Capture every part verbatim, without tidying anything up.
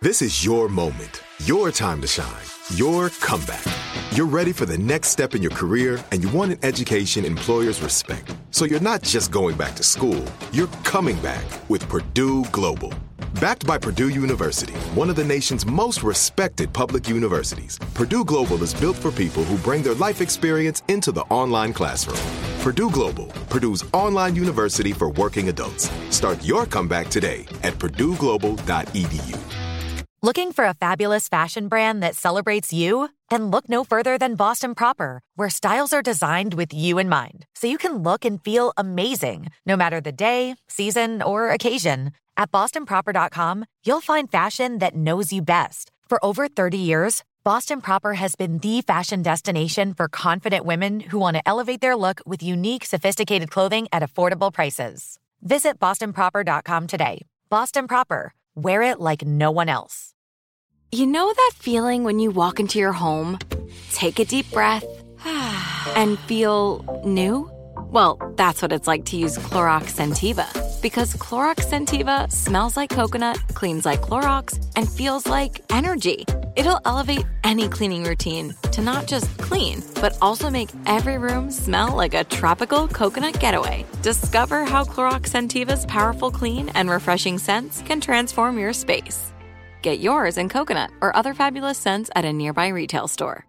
This is your moment, your time to shine, your comeback. You're ready for the next step in your career, and you want an education employers respect. So you're not just going back to school, you're coming back with Purdue Global. Backed by Purdue University, one of the nation's most respected public universities, Purdue Global is built for people who bring their life experience into the online classroom. Purdue Global, Purdue's online university for working adults. Start your comeback today at purdue global dot e d u. Looking for a fabulous fashion brand that celebrates you? Then look no further than Boston Proper, where styles are designed with you in mind, so you can look and feel amazing, no matter the day, season, or occasion. At boston proper dot com, you'll find fashion that knows you best. For over thirty years, Boston Proper has been the fashion destination for confident women who want to elevate their look with unique, sophisticated clothing at affordable prices. Visit boston proper dot com today. Boston Proper. Wear it like no one else. You know that feeling when you walk into your home, take a deep breath, and feel new? Well, that's what it's like to use Clorox Scentiva. Because Clorox Scentiva smells like coconut, cleans like Clorox, and feels like energy. It'll elevate any cleaning routine to not just clean, but also make every room smell like a tropical coconut getaway. Discover how Clorox Scentiva's powerful clean and refreshing scents can transform your space. Get yours in coconut or other fabulous scents at a nearby retail store.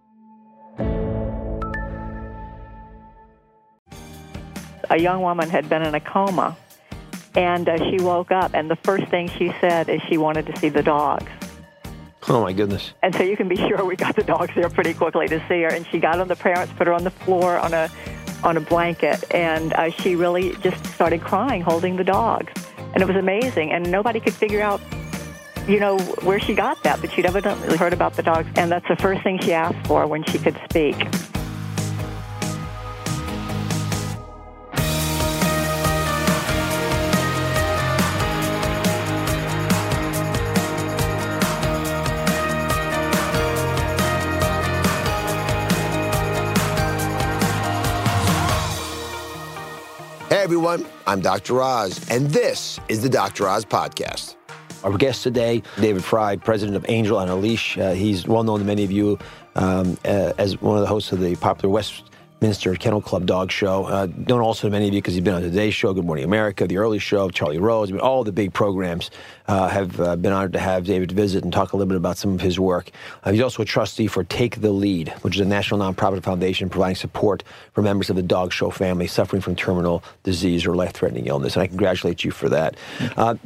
A young woman had been in a coma, and uh, she woke up, and the first thing she said is she wanted to see the dogs. Oh, my goodness. And so you can be sure we got the dogs there pretty quickly to see her. And she got on the parents, put her on the floor on a on a blanket, and uh, she really just started crying, holding the dogs. And it was amazing, and nobody could figure out, you know, where she got that, but she'd evidently heard about the dogs, and that's the first thing she asked for when she could speak. Hey everyone, I'm Doctor Oz, and this is the Doctor Oz Podcast. Our guest today, David Frei, president of Angel on a Leash. Uh, he's well known to many of you um, uh, as one of the hosts of the popular Westminster Kennel Club dog show. Uh, known also to many of you because he's been on Today's Show, Good Morning America, The Early Show, Charlie Rose. I mean, all the big programs uh, have uh, been honored to have David visit and talk a little bit about some of his work. Uh, he's also a trustee for Take the Lead, which is a national nonprofit foundation providing support for members of the dog show family suffering from terminal disease or life-threatening illness. And I congratulate you for that. Uh,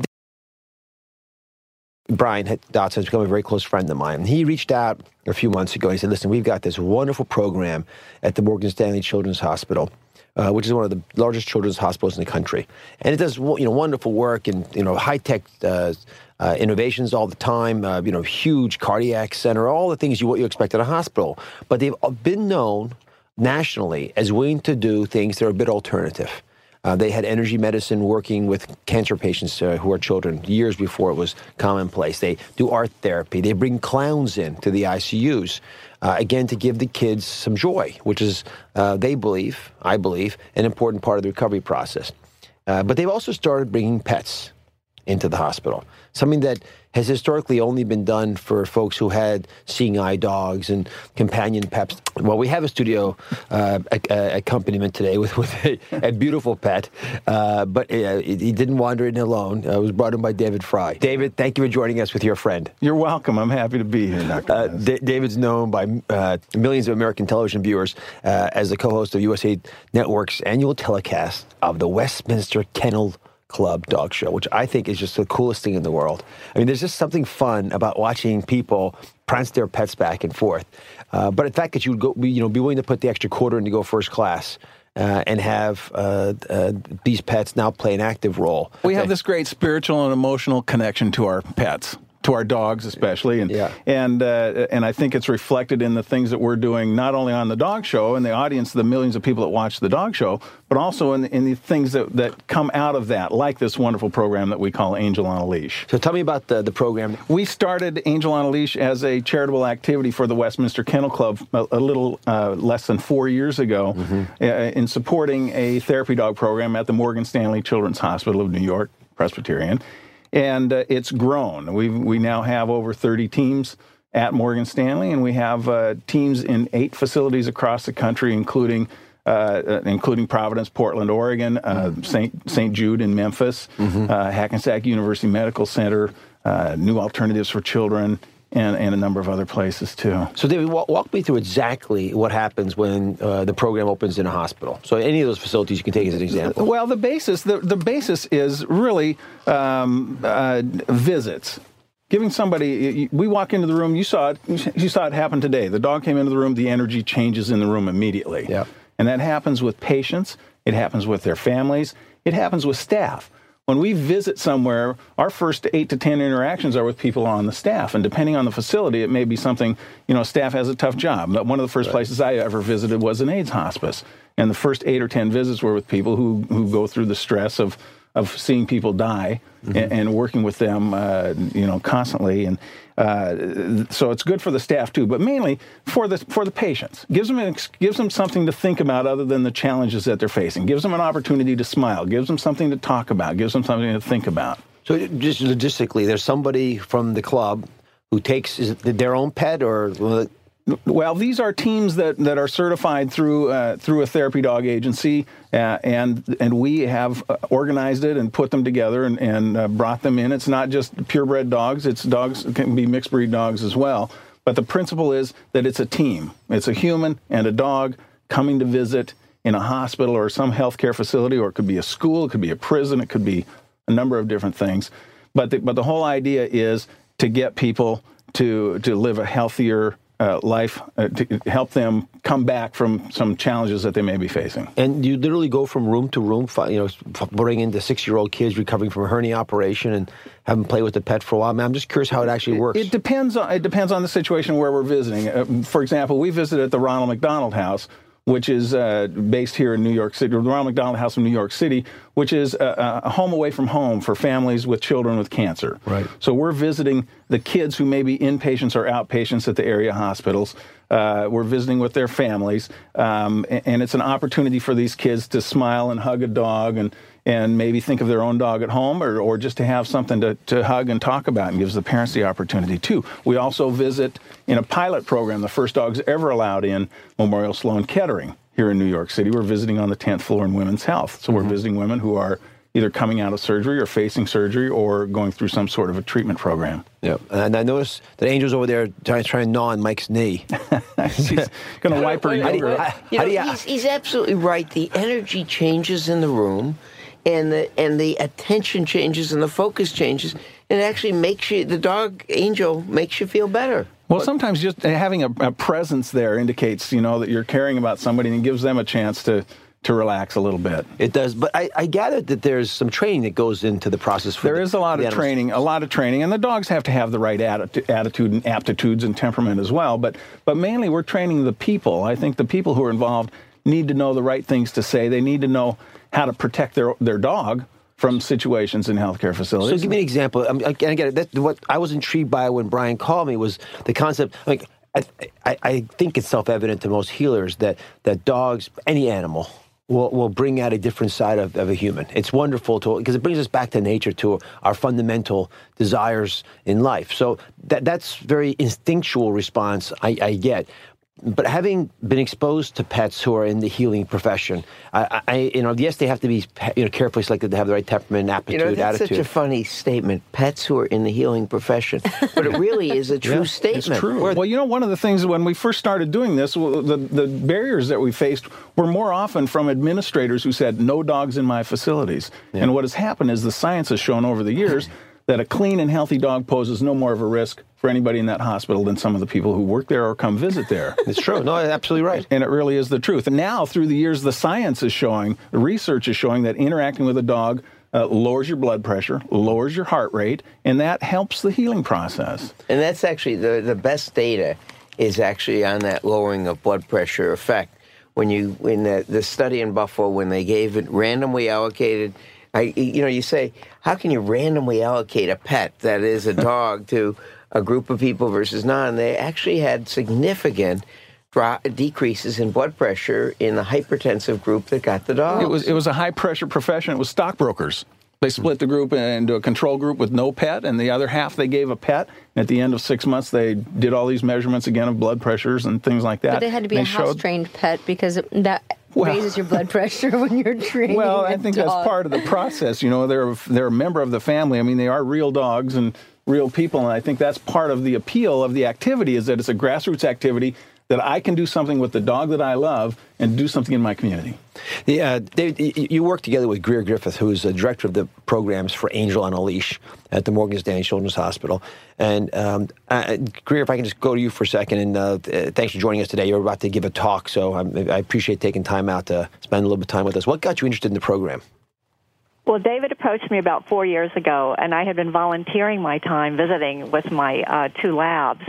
Brian Dotson has become a very close friend of mine. He reached out a few months ago. He said, listen, we've got this wonderful program at the Morgan Stanley Children's Hospital, uh, which is one of the largest children's hospitals in the country. And it does, you know, wonderful work and, you know, high-tech uh, uh, innovations all the time, uh, you know, huge cardiac center, all the things you, what you expect at a hospital. But they've been known nationally as willing to do things that are a bit alternative. Uh, they had energy medicine working with cancer patients uh, who are children years before it was commonplace. They do art therapy. They bring clowns in to the I C Us, uh, again, to give the kids some joy, which is, uh, they believe, I believe, an important part of the recovery process. Uh, but they've also started bringing pets into the hospital, something that has historically only been done for folks who had seeing eye dogs and companion pets. Well, we have a studio uh, a, a accompaniment today with, with a, a beautiful pet, uh, but uh, he didn't wander in alone. Uh, it was brought in by David Frei. David, thank you for joining us with your friend. You're welcome. I'm happy to be here, Doctor Uh, D- David's known by uh, millions of American television viewers uh, as the co-host of U S A Network's annual telecast of the Westminster Kennel Club dog show, which I think is just the coolest thing in the world. I mean, there's just something fun about watching people prance their pets back and forth. Uh, but the fact that you would go, you know, be willing to put the extra quarter in to go first class uh, and have uh, uh, these pets now play an active role. We okay. have this great spiritual and emotional connection to our pets, to our dogs especially, and yeah. and uh, and I think it's reflected in the things that we're doing, not only on the dog show and the audience, the millions of people that watch the dog show, but also in, in the things that, that come out of that, like this wonderful program that we call Angel on a Leash. So tell me about the, the program. We started Angel on a Leash as a charitable activity for the Westminster Kennel Club a, a little uh, less than four years ago mm-hmm. uh, in supporting a therapy dog program at the Morgan Stanley Children's Hospital of New York, Presbyterian. and uh, it's grown. We we now have over thirty teams at Morgan Stanley, and we have uh, teams in eight facilities across the country, including uh, including Providence, Portland, Oregon, uh, mm-hmm. Saint Saint Jude in Memphis, mm-hmm. uh, Hackensack University Medical Center, uh, New Alternatives for Children, and, and a number of other places too. So David, walk, walk me through exactly what happens when uh, the program opens in a hospital. So any of those facilities you can take as an example. Well, the basis the, the basis is really um, uh, visits. Giving somebody, we walk into the room, you saw it, you saw it happen today. The dog came into the room, the energy changes in the room immediately. Yeah. And that happens with patients, it happens with their families, it happens with staff. When we visit somewhere, our first eight to ten interactions are with people on the staff. And depending on the facility, it may be something, you know, staff has a tough job. One of the first right. places I ever visited was an AIDS hospice. And the first eight or ten visits were with people who, who go through the stress of of seeing people die mm-hmm. and, and working with them, uh, you know, constantly. And uh, so it's good for the staff too, but mainly for the for the patients. Gives them an, gives them something to think about other than the challenges that they're facing. Gives them an opportunity to smile. Gives them something to talk about. Gives them something to think about. So just logistically, there's somebody from the club who takes is it their own pet or. Well, these are teams that, that are certified through uh, through a therapy dog agency, uh, and and we have organized it and put them together and, and uh, brought them in. It's not just purebred dogs; it's dogs it can be mixed breed dogs as well. But the principle is that it's a team. It's a human and a dog coming to visit in a hospital or some healthcare facility, or it could be a school, it could be a prison, it could be a number of different things. But the, but the whole idea is to get people to to live a healthier Uh, life uh, to help them come back from some challenges that they may be facing. And you literally go from room to room, you know, bring in the six-year-old kids recovering from a hernia operation and have them play with the pet for a while. I mean, I'm just curious how it actually works. It, it depends on it depends on the situation where we're visiting. Uh, for example, we visited at the Ronald McDonald House, which is uh, based here in New York City, the Ronald McDonald House in New York City, which is a, a home away from home for families with children with cancer. Right. So we're visiting the kids who may be inpatients or outpatients at the area hospitals. Uh, we're visiting with their families, um, and, and it's an opportunity for these kids to smile and hug a dog and and maybe think of their own dog at home, or, or just to have something to, to hug and talk about, and gives the parents the opportunity too. We also visit in a pilot program, the first dogs ever allowed in Memorial Sloan Kettering here in New York City. We're visiting on the tenth floor in Women's Health. So we're mm-hmm. visiting women who are either coming out of surgery or facing surgery or going through some sort of a treatment program. Yeah, and I noticed that Angel's over there trying, trying to gnaw on Mike's knee. She's going to wipe her yogurt. You know, you, he's, he's absolutely right. The energy changes in the room, and the and the attention changes, and the focus changes. And it actually makes you, the dog, Angel, makes you feel better. Well, sometimes just having a, a presence there indicates, you know, that you're caring about somebody, and gives them a chance to to relax a little bit. It does, but I, I gather that there's some training that goes into the process. For there the, is a lot of training, a lot of training, and the dogs have to have the right atti- attitude and aptitudes and temperament as well. But but mainly we're training the people. I think the people who are involved need to know the right things to say. They need to know how to protect their their dog from situations in healthcare facilities. So give me an example. I, mean, I, I get it. That, what I was intrigued by when Brian called me was the concept, like, I, I, I think it's self-evident to most healers that, that dogs, any animal, will will bring out a different side of, of a human. It's wonderful to, because it brings us back to nature, to our fundamental desires in life. So that that's very instinctual response I, I get. But having been exposed to pets who are in the healing profession, I, I you know, yes, they have to be, you know, carefully selected to have the right temperament, aptitude, attitude. You know, that's attitude. such a funny statement. Pets who are in the healing profession, but it really is a true yeah, statement. It's true. Well, you know, one of the things when we first started doing this, the the barriers that we faced were more often from administrators who said, "No dogs in my facilities." Yeah. And what has happened is the science has shown over the years that a clean and healthy dog poses no more of a risk for anybody in that hospital than some of the people who work there or come visit there. It's true. No, absolutely right. And it really is the truth. And now, through the years, the science is showing, the research is showing that interacting with a dog uh, lowers your blood pressure, lowers your heart rate, and that helps the healing process. And that's actually, the, the best data is actually on that lowering of blood pressure effect. When you, in the, the study in Buffalo, when they gave it randomly allocated, I, you know, you say, how can you randomly allocate a pet, that is a dog, to a group of people versus none? They actually had significant drop, decreases in blood pressure in the hypertensive group that got the dogs. It was it was a high-pressure profession. It was stockbrokers. They split the group into a control group with no pet, and the other half they gave a pet. And at the end of six months, they did all these measurements again of blood pressures and things like that. But they had to be they a house-trained pet because that well, raises your blood pressure when you're training Well, I a think dog. that's part of the process. You know, they're, they're a member of the family. I mean, they are real dogs and real people, and I think that's part of the appeal of the activity is that it's a grassroots activity that I can do something with the dog that I love and do something in my community. Yeah, David, you work together with Greer Griffith, who is the director of the programs for Angel on a Leash at the Morgan Stanley Children's Hospital. And um, uh, Greer, if I can just go to you for a second, and uh, thanks for joining us today. You're about to give a talk, so I, I appreciate taking time out to spend a little bit of time with us. What got you interested in the program? Well, David approached me about four years ago, and I had been volunteering my time visiting with my uh, two labs.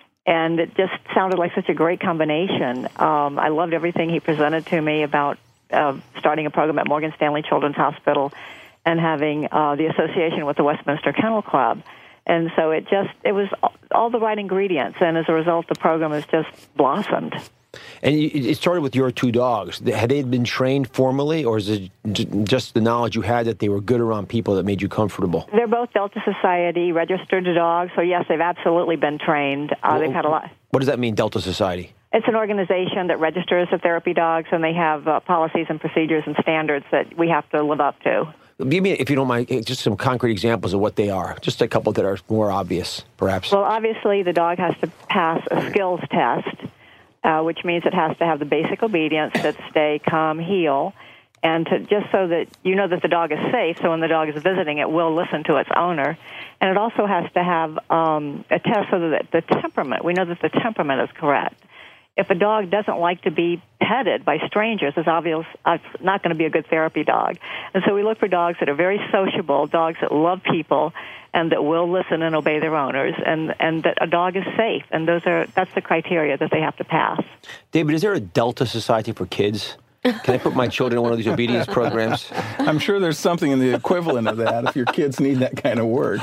And it just sounded like such a great combination. Um, I loved everything he presented to me about uh, starting a program at Morgan Stanley Children's Hospital and having uh, the association with the Westminster Kennel Club. And so it just, it was all the right ingredients. And as a result, the program has just blossomed. And it started with your two dogs. Had they been trained formally, or is it just the knowledge you had that they were good around people that made you comfortable? They're both Delta Society registered dogs, so yes, they've absolutely been trained. Uh, well, they've had a lot. What does that mean, Delta Society? It's an organization that registers the therapy dogs, and they have uh, policies and procedures and standards that we have to live up to. Give me, if you don't mind, just some concrete examples of what they are. Just a couple that are more obvious, perhaps. Well, obviously, the dog has to pass a skills test. Uh, which means it has to have the basic obedience, that stay, calm, heel, and to, just so that you know that the dog is safe, so when the dog is visiting, it will listen to its owner. And it also has to have um, a test so that the temperament, we know that the temperament is correct. If a dog doesn't like to be petted by strangers, it's obvious it's not going to be a good therapy dog. And so we look for dogs that are very sociable, dogs that love people, and that will listen and obey their owners, and, and that a dog is safe. And those are that's the criteria that they have to pass. David, is there a Delta Society for kids? Can I put my children in one of these obedience programs? I'm sure there's something in the equivalent of that if your kids need that kind of work.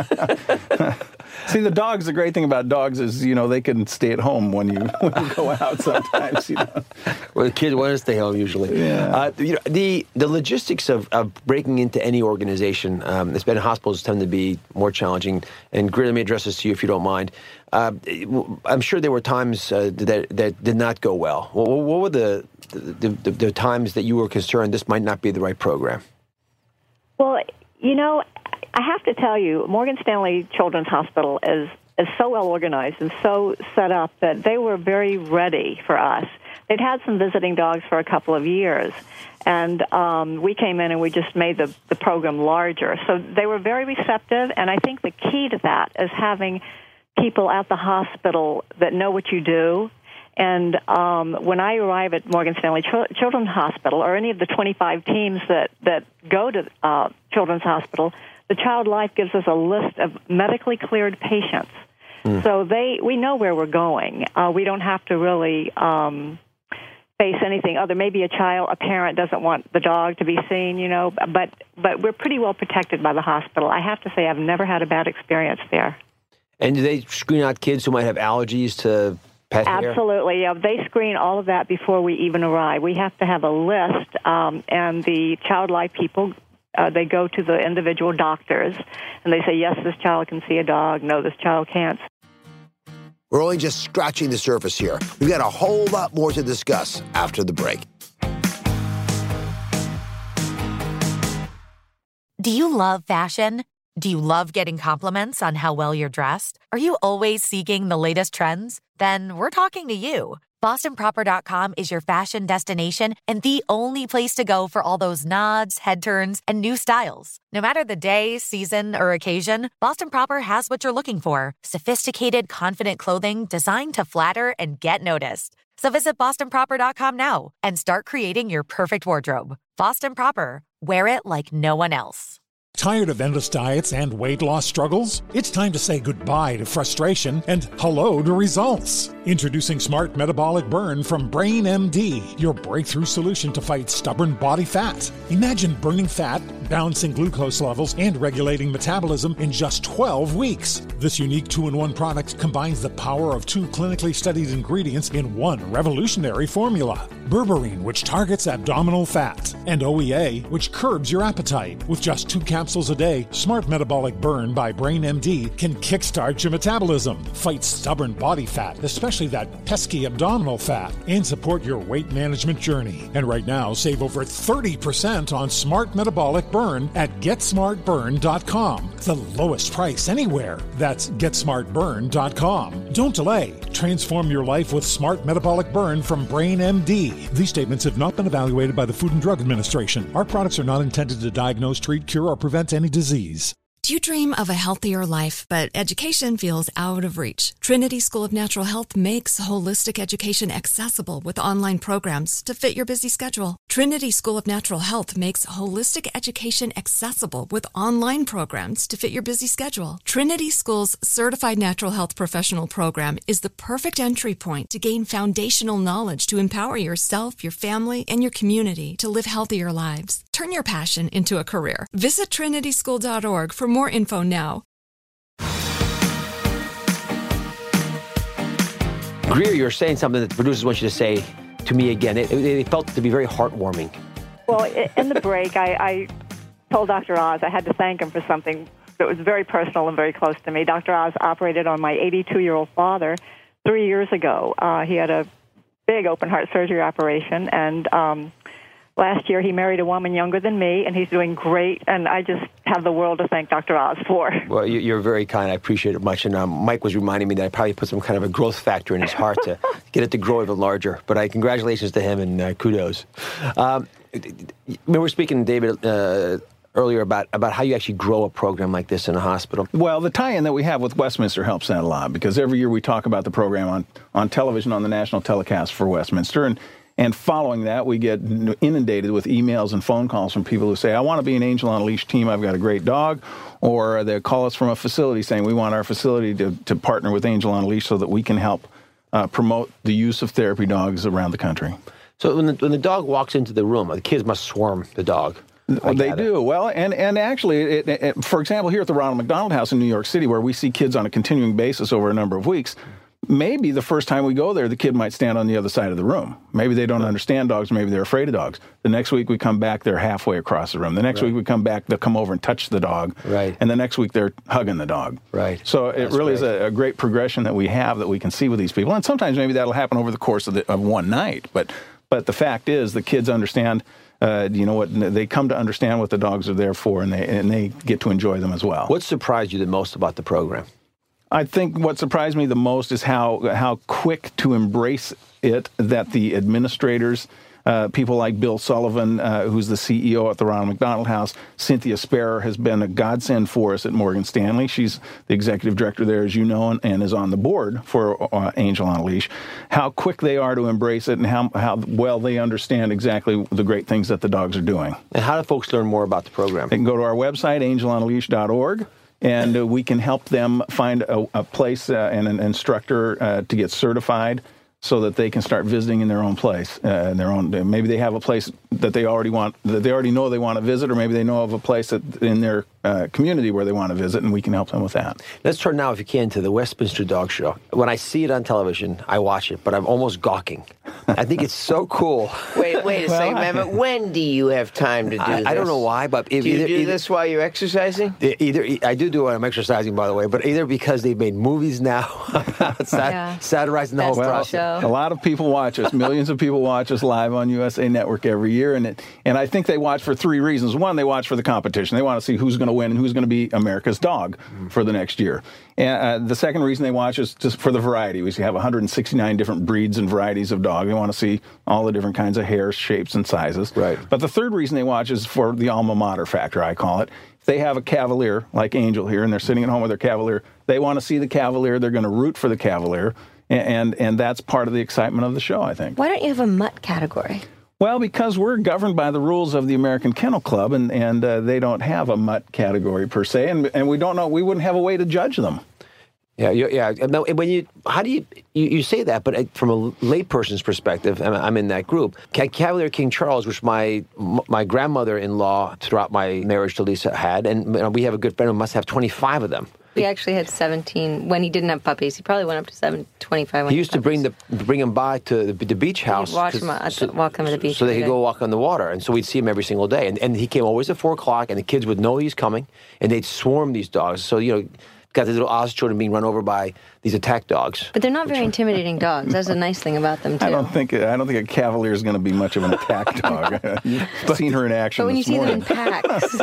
See, the dogs, the great thing about dogs is, you know, they can stay at home when you when you go out sometimes, you know. Well, the kids want to stay home usually. Yeah. Uh, you know, the, the logistics of, of breaking into any organization, um, especially in hospitals, tend to be more challenging. And Greer, let me address this to you if you don't mind. Uh, I'm sure there were times uh, that that did not go well. What, what were the the, the the times that you were concerned this might not be the right program? Well, you know, I have to tell you, Morgan Stanley Children's Hospital is is so well organized and so set up that they were very ready for us. They'd had some visiting dogs for a couple of years, and um, we came in and we just made the, the program larger. So they were very receptive, and I think the key to that is having people at the hospital that know what you do. And um, when I arrive at Morgan Stanley Ch- Children's Hospital, or any of the twenty-five teams that, that go to uh, Children's Hospital, the Child Life gives us a list of medically cleared patients. Mm. So they we know where we're going. Uh, we don't have to really um, face anything other. Maybe a child, a parent doesn't want the dog to be seen, you know, but, but we're pretty well protected by the hospital. I have to say I've never had a bad experience there. And do they screen out kids who might have allergies to pet hair? Absolutely. Yeah, they screen all of that before we even arrive. We have to have a list, um, and the Child Life people, uh, they go to the individual doctors, and they say, yes, this child can see a dog. No, this child can't. We're only just scratching the surface here. We've got a whole lot more to discuss after the break. Do you love fashion? Do you love getting compliments on how well you're dressed? Are you always seeking the latest trends? Then we're talking to you. Boston Proper dot com is your fashion destination and the only place to go for all those nods, head turns, and new styles. No matter the day, season, or occasion, Boston Proper has what you're looking for. Sophisticated, confident clothing designed to flatter and get noticed. So visit Boston Proper dot com now and start creating your perfect wardrobe. Boston Proper. Wear it like no one else. Tired of endless diets and weight loss struggles? It's time to say goodbye to frustration and hello to results. Introducing Smart Metabolic Burn from Brain M D, your breakthrough solution to fight stubborn body fat. Imagine burning fat, balancing glucose levels, and regulating metabolism in just twelve weeks. This unique two-in-one product combines the power of two clinically studied ingredients in one revolutionary formula. berberine, which targets abdominal fat, and O E A, which curbs your appetite. With just two capsules a day, Smart Metabolic Burn by Brain M D can kickstart your metabolism, fight stubborn body fat, especially that pesky abdominal fat, and support your weight management journey. And right now, save over thirty percent on Smart Metabolic Burn at get smart burn dot com. The lowest price anywhere. That's get smart burn dot com. Don't delay. Transform your life with Smart Metabolic Burn from Brain M D. These statements have not been evaluated by the Food and Drug Administration. Our products are not intended to diagnose, treat, cure, or prevent any disease. Do you dream of a healthier life, but education feels out of reach? Trinity School of Natural Health makes holistic education accessible with online programs to fit your busy schedule. Trinity School of Natural Health makes holistic education accessible with online programs to fit your busy schedule. Trinity School's Certified Natural Health Professional Program is the perfect entry point to gain foundational knowledge to empower yourself, your family, and your community to live healthier lives. Turn your passion into a career. Visit trinity school dot org for more info now. Greer, you're saying something that the producers want you to say to me again. It, it felt to be very heartwarming. Well, in the break, I, I told Doctor Oz I had to thank him for something that was very personal and very close to me. Doctor Oz operated on my eighty-two-year-old father three years ago. Uh, he had a big open-heart surgery operation, and um, last year he married a woman younger than me, and he's doing great, and I just have the world to thank Doctor Oz for. Well, you're very kind. I appreciate it much. And um, Mike was reminding me that I probably put some kind of a growth factor in his heart to get it to grow even larger. But I congratulations to him and uh, kudos. Um, we were speaking, David, uh, earlier about, about how you actually grow a program like this in a hospital. Well, the tie-in that we have with Westminster helps that a lot, because every year we talk about the program on, on television, on the national telecast for Westminster, and And following that, we get inundated with emails and phone calls from people who say, I want to be an Angel on a Leash team, I've got a great dog. Or they call us from a facility saying, we want our facility to, to partner with Angel on a Leash so that we can help uh, promote the use of therapy dogs around the country. So when the, when the dog walks into the room, the kids must swarm the dog. Well, they do. Well, and, and actually, it, it, for example, here at the Ronald McDonald House in New York City, where we see kids on a continuing basis over a number of weeks, maybe the first time we go there, the kid might stand on the other side of the room. Maybe they don't understand dogs. Maybe they're afraid of dogs. The next week we come back, they're halfway across the room. The next right. week we come back, they'll come over and touch the dog. Right. And the next week they're hugging the dog. Right. So it That's really great. is a, a great progression that we have that we can see with these people. And sometimes maybe that'll happen over the course of, the, of one night. But but the fact is the kids understand, uh, you know, what they come to understand what the dogs are there for, and they and they get to enjoy them as well. What surprised you the most about the program? I think what surprised me the most is how how quick to embrace it that the administrators, uh, people like Bill Sullivan, uh, who's the C E O at the Ronald McDonald House, Cynthia Sparer has been a godsend for us at Morgan Stanley. She's the executive director there, as you know, and, and is on the board for uh, Angel on a Leash. How quick they are to embrace it, and how how well they understand exactly the great things that the dogs are doing. And how do folks learn more about the program? They can go to our website, angel on a leash dot org. And uh, we can help them find a, a place uh, and an instructor uh, to get certified so that they can start visiting in their own place. Uh, in their own, maybe they have a place that they already want, that they already know they want to visit, or maybe they know of a place that in their uh, community where they want to visit, and we can help them with that. Let's turn now, if you can, to the Westminster Dog Show. When I see it on television, I watch it, but I'm almost gawking. I think it's so cool. Wait, wait a well, second, man. But when do you have time to do I, this? I don't know why, but if, do you either, do either, this while you're exercising? Either I do do it when I'm exercising, by the way, but either because they've made movies now, sat, yeah. satirizing the That's whole the process. show. A lot of people watch us. Millions of people watch us live on U S A Network every year, and it, and I think they watch for three reasons. One, they watch for the competition. They want to see who's going to win and who's going to be America's dog mm. for the next year. And uh, the second reason they watch is just for the variety. We have one hundred sixty-nine different breeds and varieties of dog. They want to see all the different kinds of hairs, shapes, and sizes. Right. But the third reason they watch is for the alma mater factor, I call it. If they have a Cavalier, like Angel here, and they're sitting at home with their Cavalier, they want to see the Cavalier. They're going to root for the Cavalier. And, and, and that's part of the excitement of the show, I think. Why don't you have a mutt category? Well, because we're governed by the rules of the American Kennel Club, and, and uh, they don't have a mutt category per se, and, and we don't know, we wouldn't have a way to judge them. Yeah, yeah. Now, when you, how do you, you, you say that, but from a layperson's perspective, and I'm in that group, Cavalier King Charles, which my my grandmother-in-law throughout my marriage to Lisa had, and you know, we have a good friend who must have twenty-five of them. He actually had seventeen when he didn't have puppies. He probably went up to seven twenty-five. He used to bring the bring him by to the, the beach house. Watch him at so, the, walk him to the beach. So they could go walk on the water. And so we'd see him every single day. And, and he came always at four o'clock, and the kids would know he's coming, and they'd swarm these dogs. So, you know, got the little Oz children being run over by these attack dogs. But they're not very intimidating dogs. That's a nice thing about them, too. I don't think I don't think a Cavalier is going to be much of an attack dog. You've seen her in action. But when you see morning. them in packs.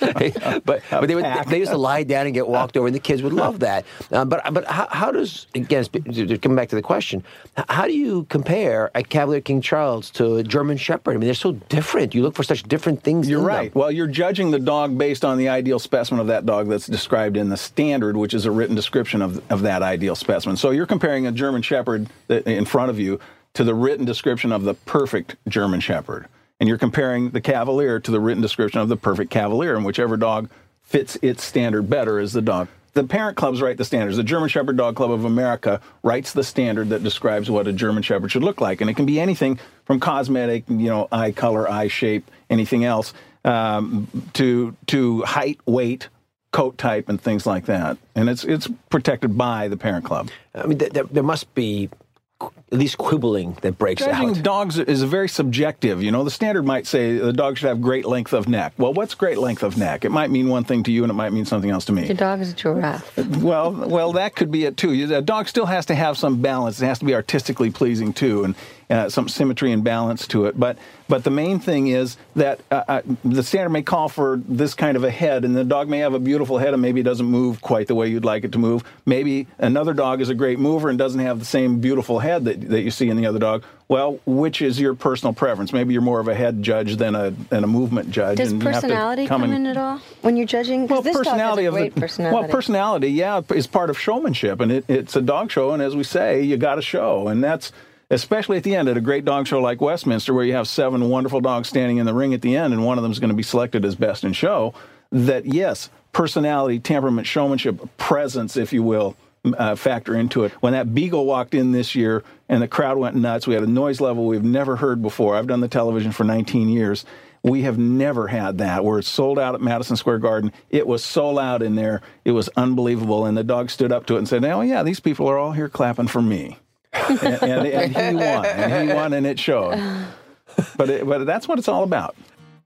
but but they, would, they used to lie down and get walked over, and the kids would love that. Um, but but how, how does, again, to come back to the question, how do you compare a Cavalier King Charles to a German Shepherd? I mean, they're so different. You look for such different things You're in right. them. Well, you're judging the dog based on the ideal specimen of that dog that's described in the standard, which is a written description of, of that ideal specimen. So you're comparing a German Shepherd that, in front of you to the written description of the perfect German Shepherd. And you're comparing the Cavalier to the written description of the perfect Cavalier, and whichever dog fits its standard better is the dog. The parent clubs write the standards. The German Shepherd Dog Club of America writes the standard that describes what a German Shepherd should look like. And it can be anything from cosmetic, you know, eye color, eye shape, anything else, um, to to height, weight, coat type, and things like that. And it's it's protected by the parent club. I mean, there, there must be at least quibbling that breaks Judging out. dogs is very subjective. You know, the standard might say the dog should have great length of neck. Well, what's great length of neck? It might mean one thing to you, and it might mean something else to me. Your dog is a giraffe. Well, well, that could be it too. A dog still has to have some balance. It has to be artistically pleasing too, and uh, some symmetry and balance to it. But but the main thing is that uh, uh, the standard may call for this kind of a head, and the dog may have a beautiful head, and maybe it doesn't move quite the way you'd like it to move. Maybe another dog is a great mover and doesn't have the same beautiful head that that you see in the other dog. Well, which is your personal preference? Maybe you're more of a head judge than a than a movement judge. Does and you have to personality come, come in at all when you're judging? Well, this personality dog has a great of the, personality. Well, personality, yeah, is part of showmanship, and it, it's a dog show, and as we say, you got to show, and that's especially at the end at a great dog show like Westminster, where you have seven wonderful dogs standing in the ring at the end, and one of them is going to be selected as best in show. That yes, personality, temperament, showmanship, presence, if you will. Uh, factor into it. When that Beagle walked in this year and the crowd went nuts, we had a noise level we've never heard before. I've done the television for nineteen years. We have never had that, where it's sold out at Madison Square Garden. It was so loud in there, it was unbelievable. And the dog stood up to it and said, oh, yeah, these people are all here clapping for me. and, and, and he won, and he won, and it showed. But, it, but that's what it's all about.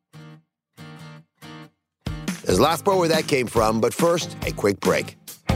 There's lots more where that came from, but first, a quick break.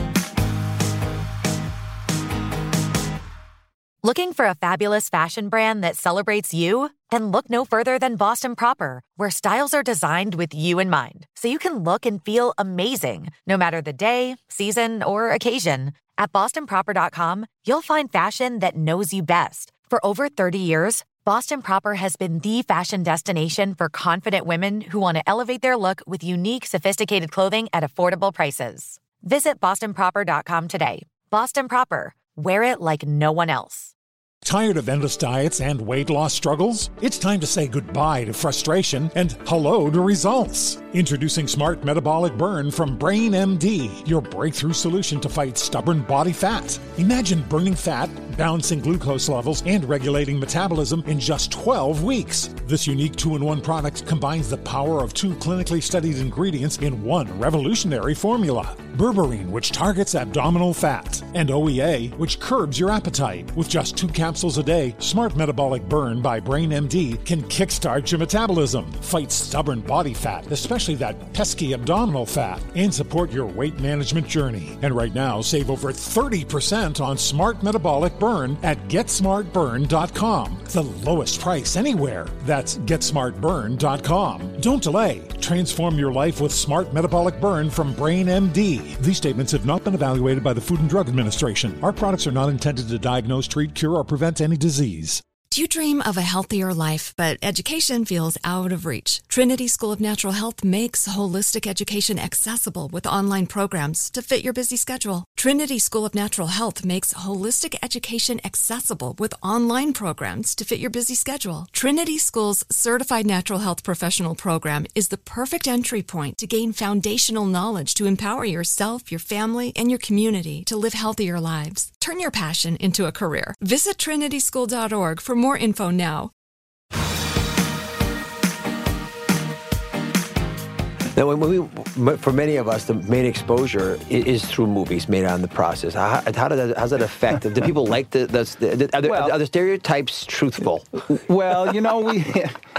Looking for a fabulous fashion brand that celebrates you? Then look no further than Boston Proper, where styles are designed with you in mind, so you can look and feel amazing, no matter the day, season, or occasion. At boston proper dot com, you'll find fashion that knows you best. For over thirty years, Boston Proper has been the fashion destination for confident women who want to elevate their look with unique, sophisticated clothing at affordable prices. Visit boston proper dot com today. Boston Proper. Wear it like no one else. Tired of endless diets and weight loss struggles? It's time to say goodbye to frustration and hello to results. Introducing Smart Metabolic Burn from Brain M D, your breakthrough solution to fight stubborn body fat. Imagine burning fat, balancing glucose levels, and regulating metabolism in just twelve weeks. This unique two-in-one product combines the power of two clinically studied ingredients in one revolutionary formula. Berberine, which targets abdominal fat, and O E A, which curbs your appetite. With just two capsules a day, Smart Metabolic Burn by Brain M D can kickstart your metabolism, fight stubborn body fat, especially that pesky abdominal fat, and support your weight management journey. And right now, save over thirty percent on Smart Metabolic Burn at get smart burn dot com. The lowest price anywhere. That's get smart burn dot com. Don't delay. Transform your life with Smart Metabolic Burn from Brain M D. These statements have not been evaluated by the Food and Drug Administration. Our products are not intended to diagnose, treat, cure, or prevent any disease. Do you dream of a healthier life, but education feels out of reach? Trinity School of Natural Health makes holistic education accessible with online programs to fit your busy schedule. Trinity School of Natural Health makes holistic education accessible with online programs to fit your busy schedule. Trinity School's Certified Natural Health Professional Program is the perfect entry point to gain foundational knowledge to empower yourself, your family, and your community to live healthier lives. Turn your passion into a career. Visit trinity school dot org for more info now. Now, when we, for many of us, the main exposure is through movies made on the process. How, how does that, how's that affect? Do people like the, the, the are, there, well, are the stereotypes truthful? Well, you know, we,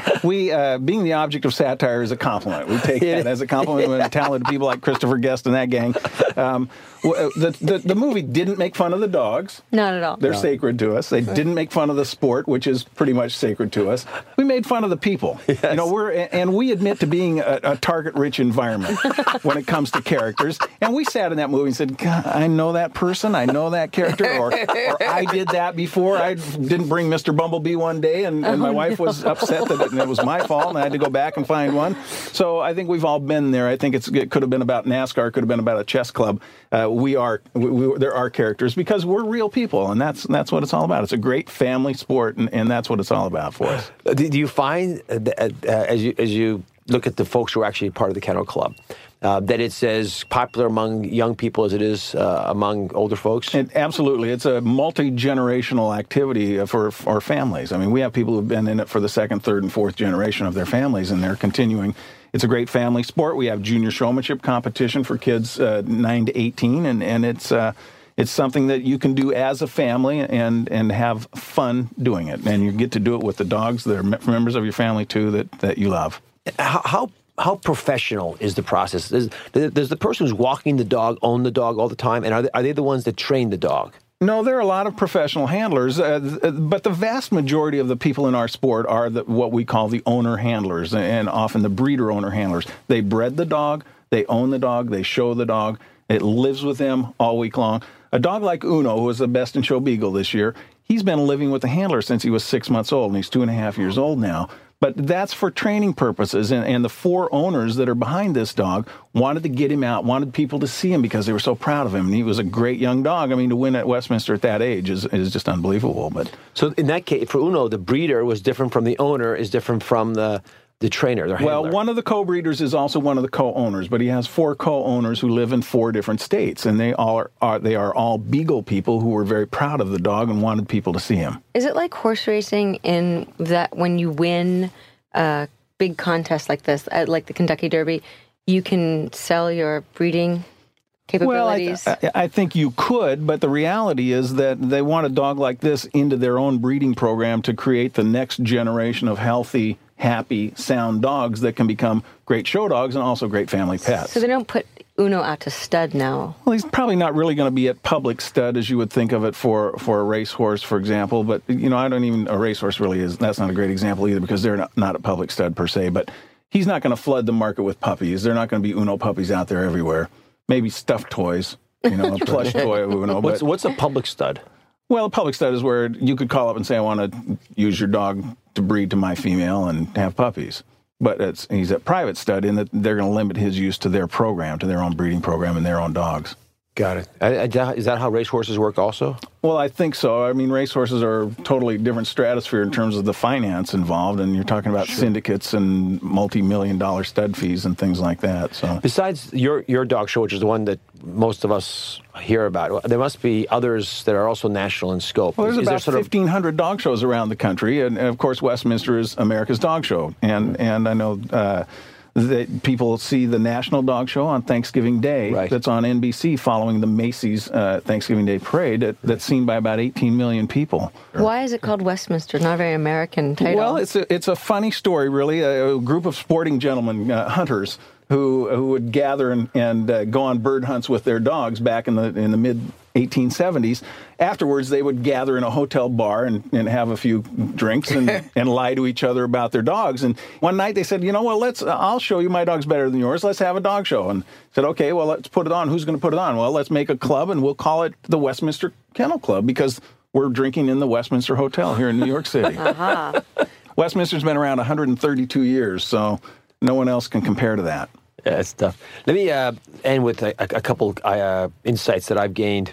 we uh, being the object of satire is a compliment. We take that as a compliment when talented people like Christopher Guest and that gang. Um, the, the, the movie didn't make fun of the dogs. Not at all. They're no. sacred to us. They didn't make fun of the sport, which is pretty much sacred to us. We made fun of the people. Yes. You know, we're and we admit to being a, a target-rich environment when it comes to characters. And we sat in that movie and said, God, I know that person, I know that character, or, or I did that before. I didn't bring Mister Bumblebee one day, and, and my oh, wife no. was upset that it, it was my fault, and I had to go back and find one. So I think we've all been there. I think it's, it could have been about NASCAR, could have been about a chess club. Uh, we are, we, we, there are characters because we're real people, and that's that's what it's all about. It's a great family sport, and, and that's what it's all about for us. Do, do you find, uh, uh, as you as you look at the folks who are actually part of the Kennel Club, uh, that it's as popular among young people as it is uh, among older folks? It, absolutely. It's a multi-generational activity for, for families. I mean, we have people who've been in it for the second, third, and fourth generation of their families, and they're continuing. It's a great family sport. We have junior showmanship competition for kids uh, nine to eighteen, and, and it's uh, it's something that you can do as a family and, and have fun doing it. And you get to do it with the dogs that are members of your family, too, that, that you love. How, how how professional is the process? Does, does the person who's walking the dog own the dog all the time? And are they, are they the ones that train the dog? No, there are a lot of professional handlers, uh, but the vast majority of the people in our sport are the, what we call the owner handlers, and often the breeder owner handlers. They bred the dog, they own the dog, they show the dog, it lives with them all week long. A dog like Uno, who was the best in show beagle this year, he's been living with the handler since he was six months old, and he's two and a half years old now. But that's for training purposes, and, and the four owners that are behind this dog wanted to get him out, wanted people to see him because they were so proud of him. And he was a great young dog. I mean, to win at Westminster at that age is, is just unbelievable. But so in that case, for Uno, the breeder was different from the owner, is different from the the trainer, the handler. Well, one of the co-breeders is also one of the co-owners, but he has four co-owners who live in four different states, and they all are, are they are all beagle people who were very proud of the dog and wanted people to see him. Is it like horse racing in that when you win a big contest like this, like the Kentucky Derby, you can sell your breeding capabilities? Well, I, th- I think you could, but the reality is that they want a dog like this into their own breeding program to create the next generation of healthy, happy, sound dogs that can become great show dogs and also great family pets. So they don't put Uno out to stud now? Well, he's probably not really going to be at public stud as you would think of it for, for a racehorse, for example. But, you know, I don't even, a racehorse really is, that's not a great example either because they're not, not a public stud per se. But he's not going to flood the market with puppies. They're not going to be Uno puppies out there everywhere. Maybe stuffed toys, you know, a plush toy of Uno. What's, but, what's a public stud? Well, a public stud is where you could call up and say, I want to use your dog to breed to my female and have puppies. But it's, he's a private stud in that they're going to limit his use to their program, to their own breeding program and their own dogs. Got it. Is that how racehorses work also? Well, I think so. I mean, racehorses are a totally different stratosphere in terms of the finance involved, and you're talking about sure. syndicates and multi-million dollar stud fees and things like that. So, besides your your dog show, which is the one that most of us hear about, there must be others that are also national in scope. Well, there's is, about is there fifteen hundred of... dog shows around the country, and, and of course, Westminster is America's dog show, and and I know. Uh, that people see the National Dog Show on Thanksgiving Day right. that's on N B C following the Macy's uh, Thanksgiving Day Parade that, that's seen by about eighteen million people. Why is it called Westminster? Not a very American title. Well, it's a, it's a funny story, really. A, a group of sporting gentlemen, uh, hunters, who who would gather and, and uh, go on bird hunts with their dogs back in the in the mid eighteen seventies. Afterwards, they would gather in a hotel bar and, and have a few drinks and, and lie to each other about their dogs. And one night they said, you know what, let's, I'll show you my dog's better than yours. Let's have a dog show. And said, okay, well, let's put it on. Who's going to put it on? Well, let's make a club and we'll call it the Westminster Kennel Club because we're drinking in the Westminster Hotel here in New York City. Uh-huh. Westminster's been around one hundred thirty-two years, so no one else can compare to that. Yeah, it's tough. Let me uh, end with a, a couple uh, insights that I've gained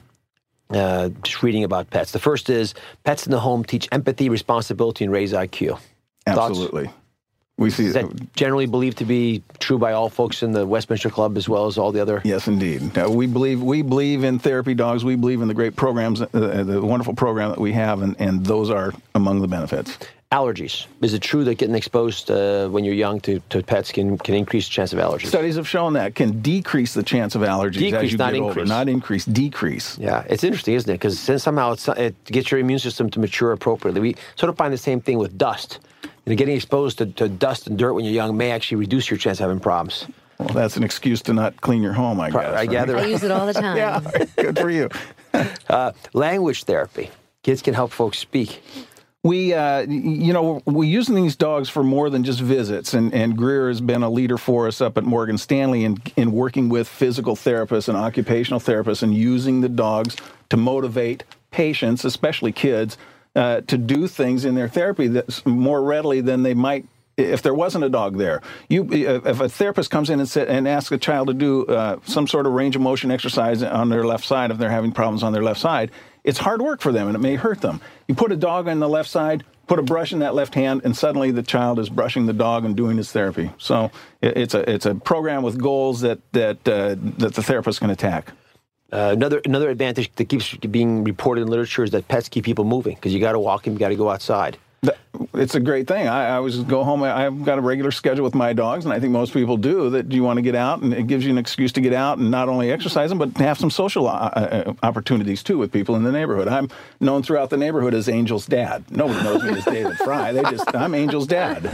uh, just reading about pets. The first is pets in the home teach empathy, responsibility, and raise I Q. Absolutely. Thoughts? We see is that generally believed to be true by all folks in the Westminster Club as well as all the other? Yes, indeed. Uh, we believe we believe in therapy dogs. We believe in the great programs, uh, the wonderful program that we have, and, and those are among the benefits. allergies. Is it true that getting exposed uh, when you're young to, to pets can, can increase the chance of allergies? Studies have shown that can decrease the chance of allergies decrease, as you not get increase. older. Not increase, decrease. Yeah, it's interesting, isn't it? Because somehow it's, it gets your immune system to mature appropriately. We sort of find the same thing with dust. You know, getting exposed to, to dust and dirt when you're young may actually reduce your chance of having problems. Well, that's an excuse to not clean your home, I guess. I right? gather. I use it all the time. Yeah, good for you. uh, language therapy. Kids can help folks speak. We, uh, you know, we're using these dogs for more than just visits, and, and Greer has been a leader for us up at Morgan Stanley in, in working with physical therapists and occupational therapists and using the dogs to motivate patients, especially kids, uh, to do things in their therapy that's more readily than they might if there wasn't a dog there. You, if a therapist comes in and, sit, and asks a child to do uh, some sort of range of motion exercise on their left side, if they're having problems on their left side, it's hard work for them and it may hurt them. You put a dog on the left side, put a brush in that left hand, and suddenly the child is brushing the dog and doing his therapy. So it, it's a it's a program with goals that that uh, that the therapist can attack. Uh, another another advantage that keeps being reported in literature is that pets keep people moving because you got to walk them, you got to go outside. It's a great thing. I, I always go home. I've got a regular schedule with my dogs, and I think most people do, that you want to get out, and it gives you an excuse to get out and not only exercise them, but have some social uh, opportunities, too, with people in the neighborhood. I'm known throughout the neighborhood as Angel's dad. Nobody knows me as David Fry. They just, I'm Angel's dad.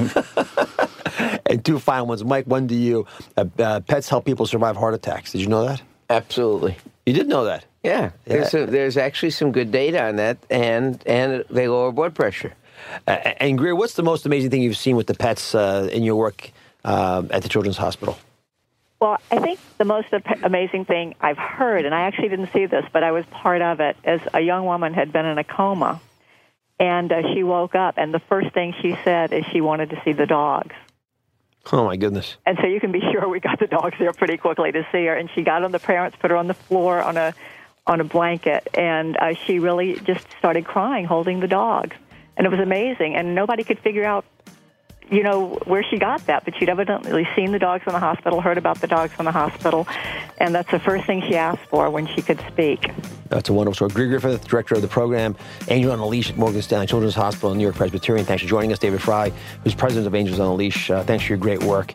And two final ones. Mike, one to you. Uh, uh, pets help people survive heart attacks. Did you know that? Absolutely. You did know that? Yeah. yeah. There's, a, there's actually some good data on that, and, and they lower blood pressure. Uh, and Greer, what's the most amazing thing you've seen with the pets uh, in your work uh, at the Children's Hospital? Well, I think the most amazing thing I've heard, and I actually didn't see this, but I was part of it, is a young woman had been in a coma, and uh, she woke up, and the first thing she said is she wanted to see the dogs. Oh, my goodness. And so you can be sure we got the dogs there pretty quickly to see her, and she got on the parents, put her on the floor on a on a blanket, and uh, she really just started crying, holding the dogs. And it was amazing, and nobody could figure out, you know, where she got that. But she'd evidently seen the dogs in the hospital, heard about the dogs in the hospital, and that's the first thing she asked for when she could speak. That's a wonderful story. Greer Griffith, director of the program, Angels on a Leash at Morgan Stanley Children's Hospital in New York Presbyterian. Thanks for joining us. David Fry, who's president of Angels on a Leash. Uh, thanks for your great work.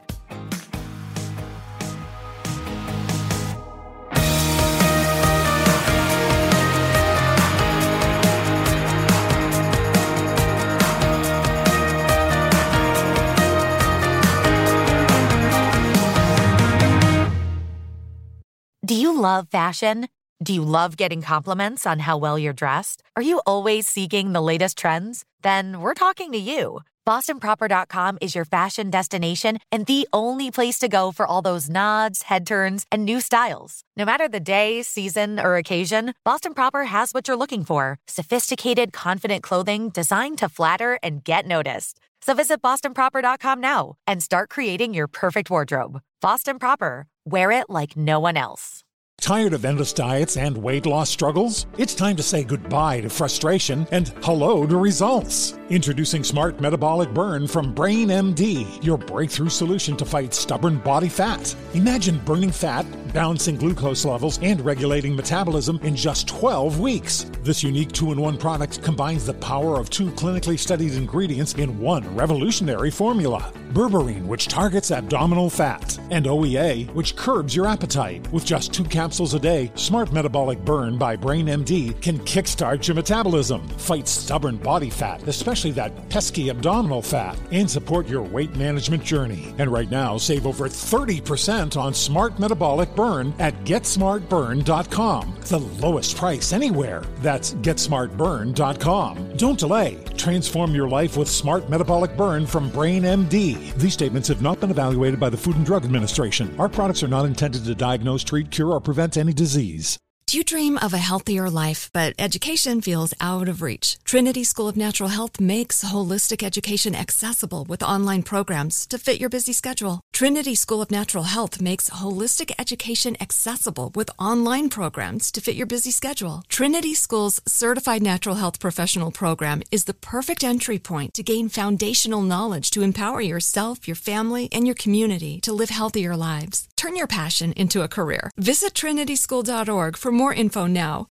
Do you love fashion? Do you love getting compliments on how well you're dressed? Are you always seeking the latest trends? Then we're talking to you. Boston Proper dot com is your fashion destination and the only place to go for all those nods, head turns, and new styles. No matter the day, season, or occasion, Boston Proper has what you're looking for. Sophisticated, confident clothing designed to flatter and get noticed. So visit Boston Proper dot com now and start creating your perfect wardrobe. Boston Proper. Wear it like no one else. Tired of endless diets and weight loss struggles? It's time to say goodbye to frustration and hello to results. Introducing Smart Metabolic Burn from Brain M D, your breakthrough solution to fight stubborn body fat. Imagine burning fat, balancing glucose levels, and regulating metabolism in just twelve weeks. This unique two-in-one product combines the power of two clinically studied ingredients in one revolutionary formula. Berberine, which targets abdominal fat, and O E A, which curbs your appetite. With just two capsules a day, Smart Metabolic Burn by Brain M D can kickstart your metabolism, fight stubborn body fat, especially that pesky abdominal fat, and support your weight management journey. And right now, save over thirty percent on Smart Metabolic Burn at get smart burn dot com. The lowest price anywhere. That's get smart burn dot com. Don't delay. Transform your life with Smart Metabolic Burn from Brain M D. These statements have not been evaluated by the Food and Drug Administration. Our products are not intended to diagnose, treat, cure, or prevent any disease. Do you dream of a healthier life, but education feels out of reach? Trinity School of Natural Health makes holistic education accessible with online programs to fit your busy schedule. Trinity School of Natural Health makes holistic education accessible with online programs to fit your busy schedule. Trinity School's Certified Natural Health Professional Program is the perfect entry point to gain foundational knowledge to empower yourself, your family, and your community to live healthier lives. Turn your passion into a career. Visit trinity school dot org for more info now.